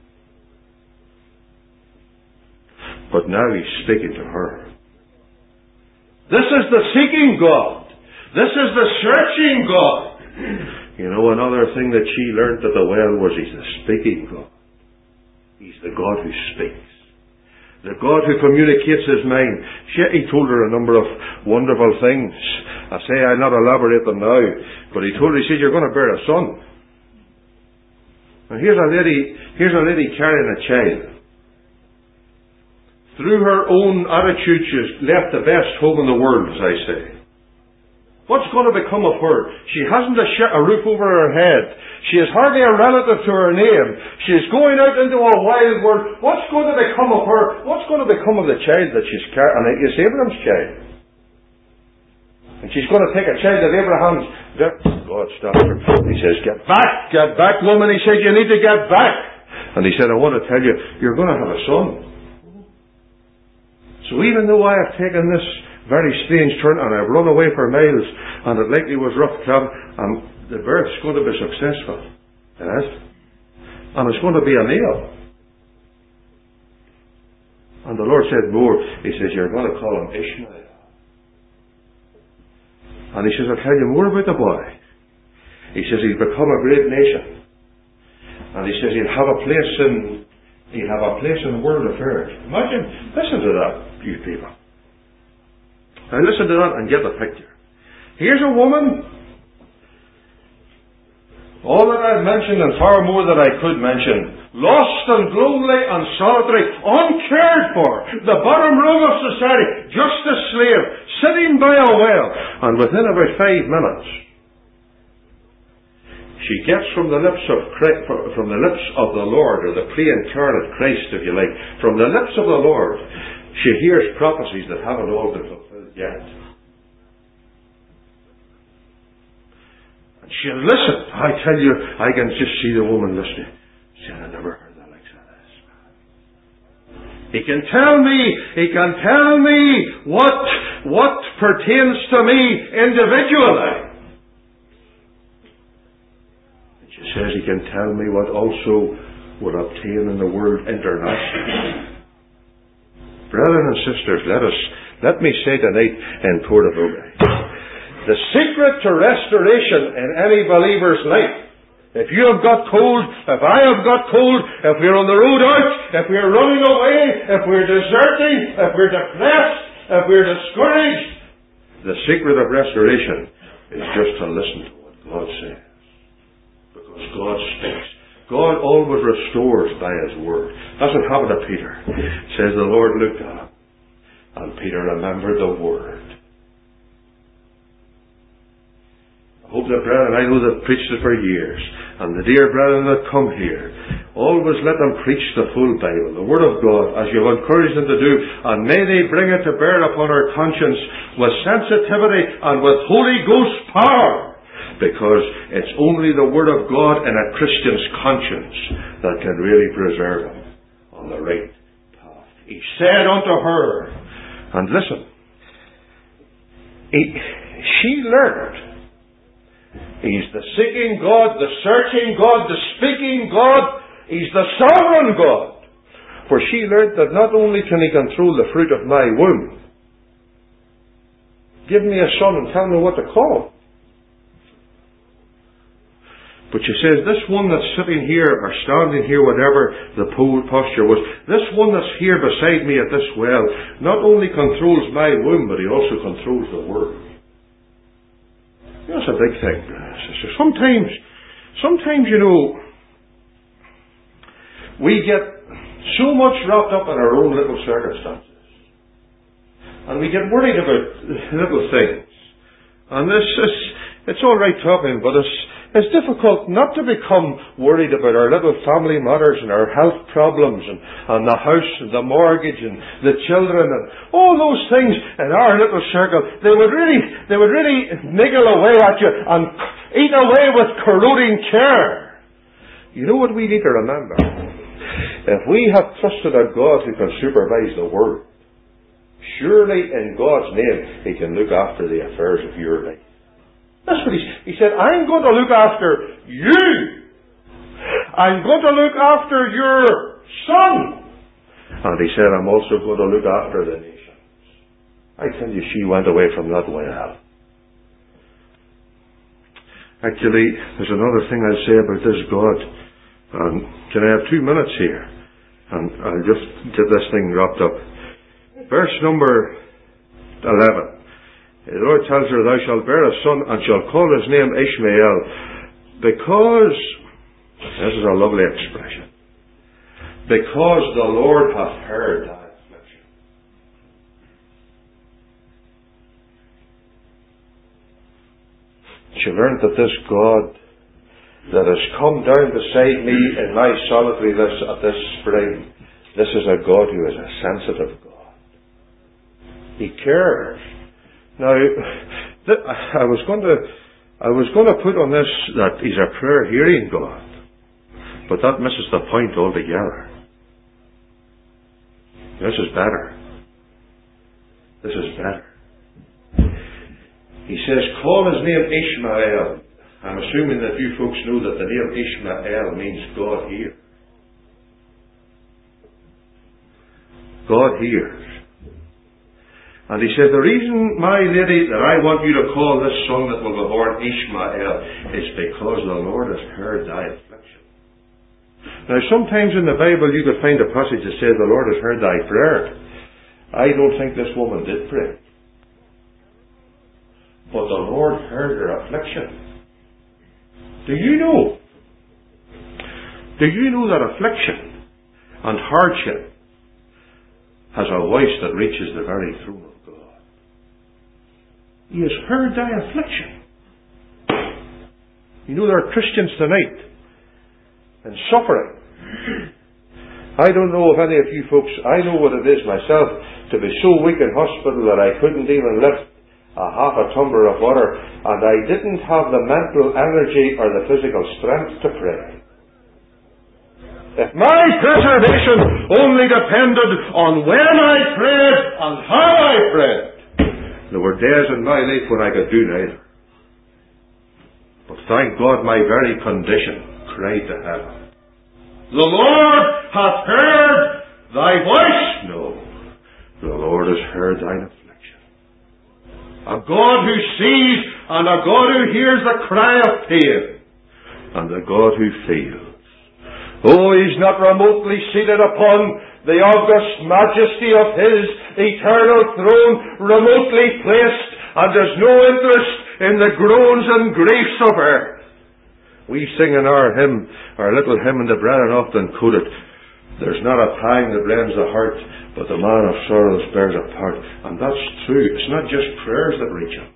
But now He's speaking to her. This is the seeking God. This is the searching God. You know, another thing that she learned at the well was He's the speaking God. He's the God who speaks. The God who communicates His mind. She, he told her a number of wonderful things. I say I'll not elaborate them now, but He told her, He said, you're going to bear a son. Now here's a lady, here's a lady carrying a child. Through her own attitude, she's left the best home in the world, as I say. What's going to become of her? She hasn't a, sh- a roof over her head. She has hardly a relative to her name. She is going out into a wild world. What's going to become of her? What's going to become of the child that she's carrying? And it's Abraham's child. And she's going to take a child that Abraham's... God stopped her. He says, get back, get back, woman. He said, you need to get back. And he said, I want to tell you, you're going to have a son. So even though I have taken this very strange turn and I've run away for miles and it likely was rough travel, and the birth's going to be successful. Yes? And it's going to be a male. And the Lord said more. He says, you're going to call him Ishmael. And He says, I'll tell you more about the boy. He says, he'll become a great nation. And He says, he'll have a place in he'll have a place in world affairs. Imagine, listen to that, you people. Now listen to that and get the picture. Here's a woman, all that I've mentioned and far more than I could mention, lost and lonely and solitary, uncared for, the bottom rung of society, just a slave, sitting by a well, and within about five minutes, she gets from the lips of Christ, from the lips of the Lord, or the pre-incarnate Christ, if you like, from the lips of the Lord, she hears prophecies that haven't all been fulfilled yet. And she'll listen. I tell you, I can just see the woman listening. She said, I never heard the likes of this. He can tell me, he can tell me what, what pertains to me individually. And she says he can tell me what also will obtain in the world internationally. Brethren and sisters, let us, let me say tonight in Portavogie, the secret to restoration in any believer's life, if you have got cold, if I have got cold, if we're on the road out, if we're running away, if we're deserting, if we're depressed, if we're discouraged, the secret of restoration is just to listen to what God says. Because God speaks. God always restores by His word. That's what happened to Peter. It says the Lord looked at him, and Peter remembered the word. I hope that brethren, I know they've preached it for years, and the dear brethren that come here, always let them preach the full Bible, the Word of God, as you've encouraged them to do, and may they bring it to bear upon our conscience with sensitivity and with Holy Ghost power. Because it's only the Word of God in a Christian's conscience that can really preserve him on the right path. He said unto her, and listen, he, she learned, He's the seeking God, the searching God, the speaking God, He's the sovereign God. For she learned that not only can He control the fruit of my womb, give me a son and tell me what to call him. But she says, this one that's sitting here or standing here, whatever the posture was, this one that's here beside me at this well, not only controls my womb, but he also controls the world. That's a big thing, sister. Sometimes, sometimes, you know, we get so much wrapped up in our own little circumstances. And we get worried about little things. And this is, it's all right talking, but it's, it's difficult not to become worried about our little family matters and our health problems and, and the house and the mortgage and the children and all those things in our little circle. They would really, they would really niggle away at you and eat away with corroding care. You know what we need to remember? If we have trusted a God who can supervise the world, surely in God's name He can look after the affairs of your life. That's what he, he said, I'm going to look after you. I'm going to look after your son. And he said, I'm also going to look after the nations. I tell you, she went away from that well. Actually, there's another thing I'll say about this God. Um, can I have two minutes here? And I'll just get this thing wrapped up. Verse number eleven. The Lord tells her, thou shalt bear a son and shall call his name Ishmael, because, this is a lovely expression, because the Lord hath heard thy affliction. She learned that this God that has come down beside me in my solitariness at this spring, this is a God who is a sensitive God. He cares. Now, th- I was going to, I was going to put on this that He's a prayer-hearing God, but that misses the point altogether. This is better. This is better. He says, call his name Ishmael. I'm assuming that you folks know that the name Ishmael means God hears. God hears. And he said, the reason, my lady, that I want you to call this son that will be born Ishmael is because the Lord has heard thy affliction. Now, sometimes in the Bible you could find a passage that says the Lord has heard thy prayer. I don't think this woman did pray. But the Lord heard her affliction. Do you know? Do you know that affliction and hardship has a voice that reaches the very throne of God? He has heard thy affliction. You know, there are Christians tonight in suffering. I don't know if any of you folks, I know what it is myself to be so weak in hospital that I couldn't even lift a half a tumbler of water, and I didn't have the mental energy or the physical strength to pray. If my preservation only depended on when I prayed and how I prayed, there were days in my life when I could do neither. But thank God my very condition cried to heaven. The Lord hath heard thy voice. No, the Lord has heard thine affliction. A God who sees and a God who hears the cry of pain, and a God who feels. Oh, He's not remotely seated upon the august majesty of His eternal throne, remotely placed, and there's no interest in the groans and griefs of earth. We sing in our hymn, our little hymn in the brethren often quote it, there's not a pang that rends the heart, but the man of sorrows bears a part. And that's true. It's not just prayers that reach Him.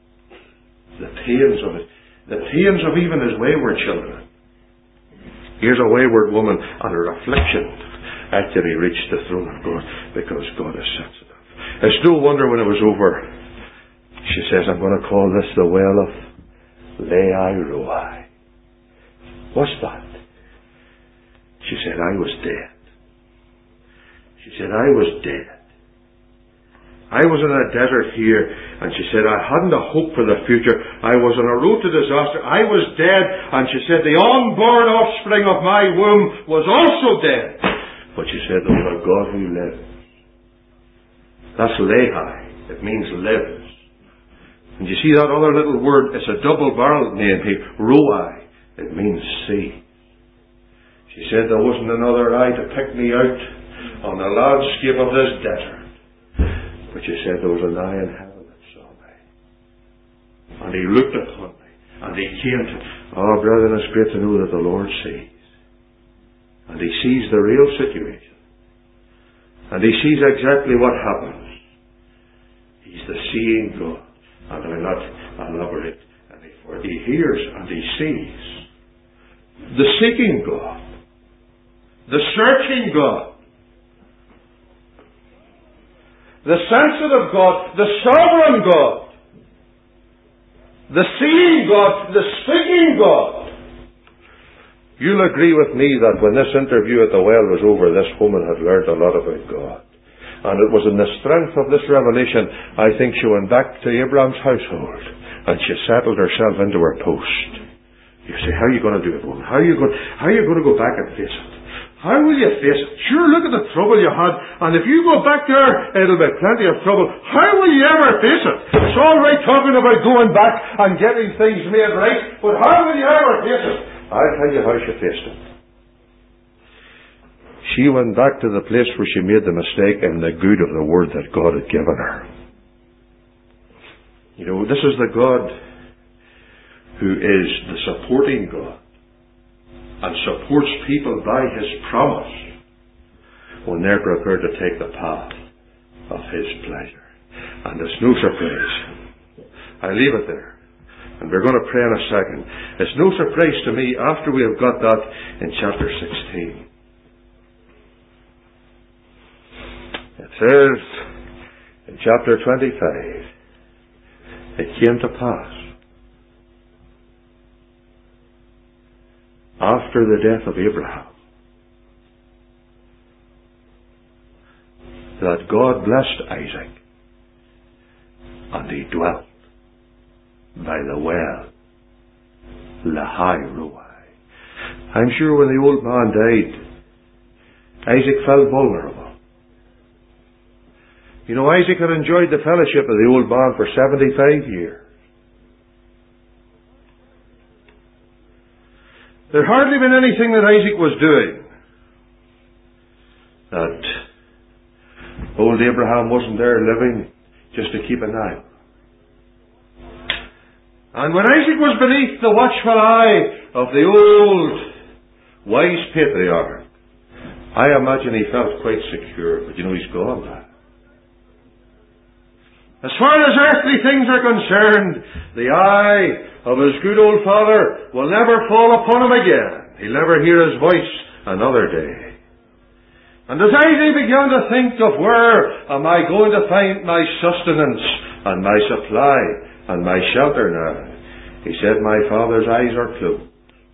The pains of it. The pains of even His wayward children. Here's a wayward woman, and her affliction actually reached the throne of God because God is sensitive. It's no wonder when it was over, she says, I'm going to call this the well of Lai Roi. What's that? She said, I was dead. She said, I was dead. I was in a desert here, and she said, I hadn't a hope for the future. I was on a road to disaster. I was dead, and she said, the unborn offspring of my womb was also dead. But she said, there was a God who lives. That's Lehi. It means lives. And you see that other little word, it's a double-barreled name here, Roi. It means see. She said, there wasn't another eye to pick me out on the landscape of this desert. But she said there was an eye in heaven that saw me. And He looked upon me. And He came to me. Oh, brethren, it's great to know that the Lord sees. And He sees the real situation. And he sees exactly what happens. He's the seeing God. And I'll not elaborate any further. He hears and he sees. The seeking God. The searching God. The sensitive God. The sovereign God. The seeing God. The seeking God. You'll agree with me that when this interview at the well was over, this woman had learned a lot about God. And it was in the strength of this revelation, I think she went back to Abraham's household and she settled herself into her post. You say, how are you going to do it, woman? How are you going, how are you going to go back and face it? How will you face it? Sure, look at the trouble you had, and if you go back there, it'll be plenty of trouble. How will you ever face it? It's all right talking about going back and getting things made right, but how will you ever face it? I'll tell you how she faced it. She went back to the place where she made the mistake in the good of the word that God had given her. You know, this is the God who is the supporting God and supports people by His promise when they're prepared to take the path of His pleasure. And it's no surprise. I leave it there. And we're going to pray in a second. It's no surprise to me after we have got that in chapter sixteen. It says in chapter twenty-five, it came to pass after the death of Abraham that God blessed Isaac and he dwelt by the well, Lahai Roi. I'm sure when the old man died, Isaac felt vulnerable. You know, Isaac had enjoyed the fellowship of the old man for seventy-five years. There had hardly been anything that Isaac was doing that old Abraham wasn't there living just to keep an eye. And when Isaac was beneath the watchful eye of the old wise patriarch, I imagine he felt quite secure. But you know, he's gone now. As far as earthly things are concerned, the eye of his good old father will never fall upon him again. He'll never hear his voice another day. And as Isaac began to think of where am I going to find my sustenance and my supply and my shelter now, he said, my father's eyes are closed.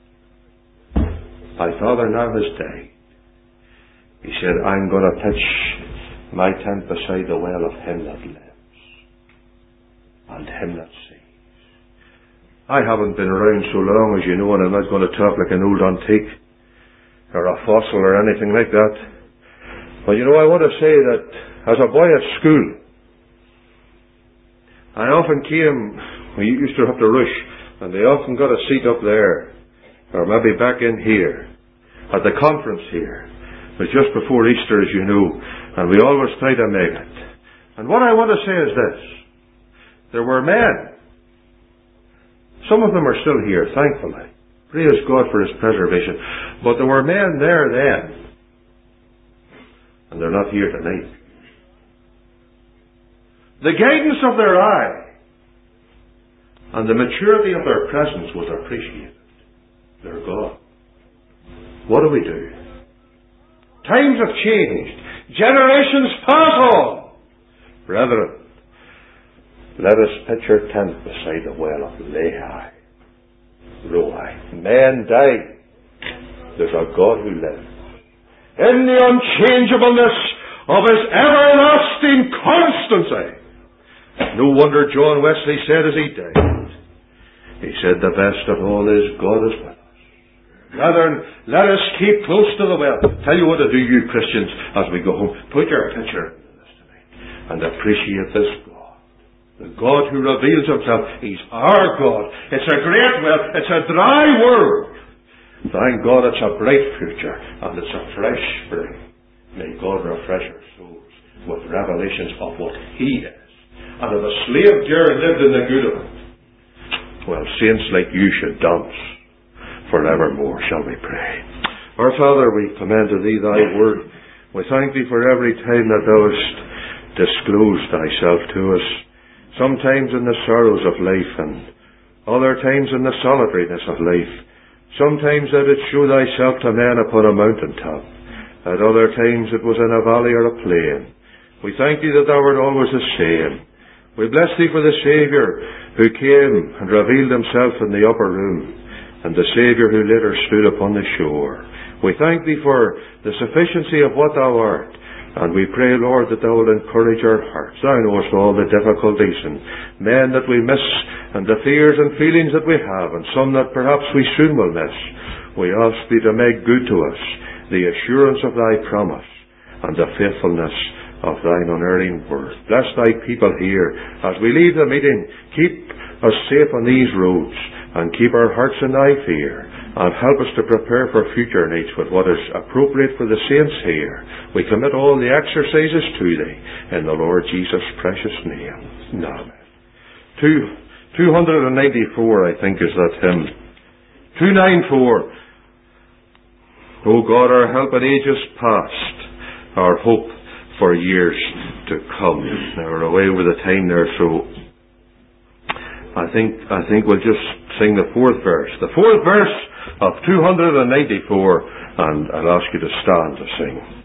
My father now has died. He said, I'm going to pitch my tent beside the well of him that lives and him that sees. I haven't been around so long, as you know, and I'm not going to talk like an old antique or a fossil or anything like that. But you know, I want to say that as a boy at school, I often came, we used to have to rush, and they often got a seat up there, or maybe back in here, at the conference here. It was just before Easter, as you know, and we always try to make it. And what I want to say is this. There were men. Some of them are still here, thankfully. Praise God for His preservation. But there were men there then, and they're not here tonight. The guidance of their eye and the maturity of their presence was appreciated. They're gone. What do we do? Times have changed. Generations pass on. Brethren, let us pitch our tent beside the well of Lahai Roi. Men die. There's a God who lives. In the unchangeableness of His everlasting constancy. No wonder John Wesley said as he died, he said, the best of all is God is with us. Brethren, let us keep close to the well. Tell you what to do, you Christians, as we go home. Put your picture into this tonight and appreciate this God. The God who reveals Himself. He's our God. It's a great well. It's a dry world. Thank God it's a bright future and it's a fresh spring. May God refresh our souls with revelations of what He is. And if a slave dear lived in the good of it, well, saints like you should dance forevermore, shall we pray. Our Father, we commend to Thee Thy word. We thank Thee for every time that Thou hast disclosed Thyself to us, sometimes in the sorrows of life and other times in the solitariness of life. Sometimes Thou didst show Thyself to men upon a mountain top. At other times it was in a valley or a plain. We thank Thee that Thou art always the same. We bless Thee for the Saviour who came and revealed Himself in the upper room, and the Saviour who later stood upon the shore. We thank Thee for the sufficiency of what Thou art, and we pray, Lord, that Thou will encourage our hearts. Thou knowest all the difficulties and men that we miss, and the fears and feelings that we have, and some that perhaps we soon will miss. We ask Thee to make good to us the assurance of Thy promise and the faithfulness of Thine unerring word. Bless Thy people here as we leave the meeting. Keep us safe on these roads, and keep our hearts in Thy fear, and help us to prepare for future needs with what is appropriate for the saints here. We commit all the exercises to Thee in the Lord Jesus' precious name. Amen. Two, two ninety-four, I think, is that hymn. two ninety-four. O God, our help in ages past, our hope for years to come. Now we're away with the time there, so I think I think we'll just sing the fourth verse. The fourth verse of two ninety-four, and I'll ask you to stand to sing.